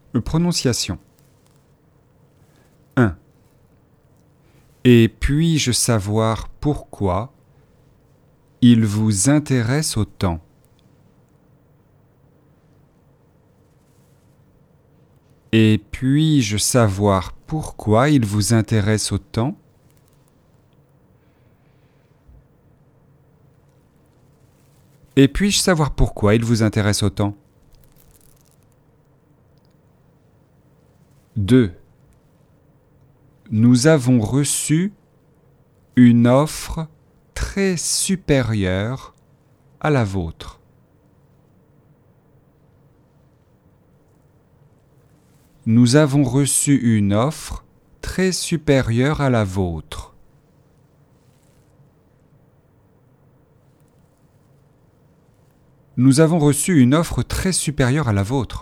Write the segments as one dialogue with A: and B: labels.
A: Prononciation. 1. Et puis-je savoir pourquoi il vous intéresse autant? Et puis-je savoir pourquoi il vous intéresse autant? Et puis-je savoir pourquoi il vous intéresse autant? 2. Nous avons reçu une offre très supérieure à la vôtre. Nous avons reçu une offre très supérieure à la vôtre. Nous avons reçu une offre très supérieure à la vôtre.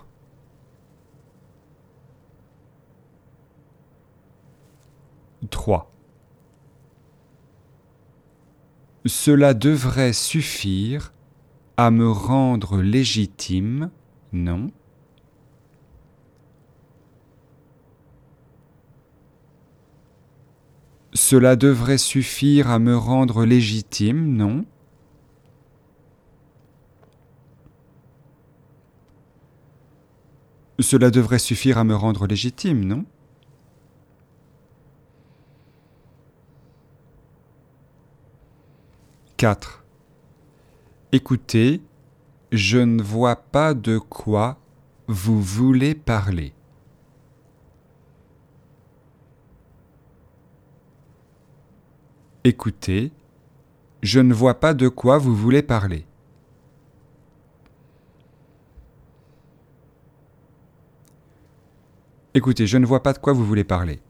A: 3. Cela devrait suffire à me rendre légitime, non? Cela devrait suffire à me rendre légitime, non? Cela devrait suffire à me rendre légitime, non? 4. Écoutez, je ne vois pas de quoi vous voulez parler. Écoutez, je ne vois pas de quoi vous voulez parler. Écoutez, je ne vois pas de quoi vous voulez parler.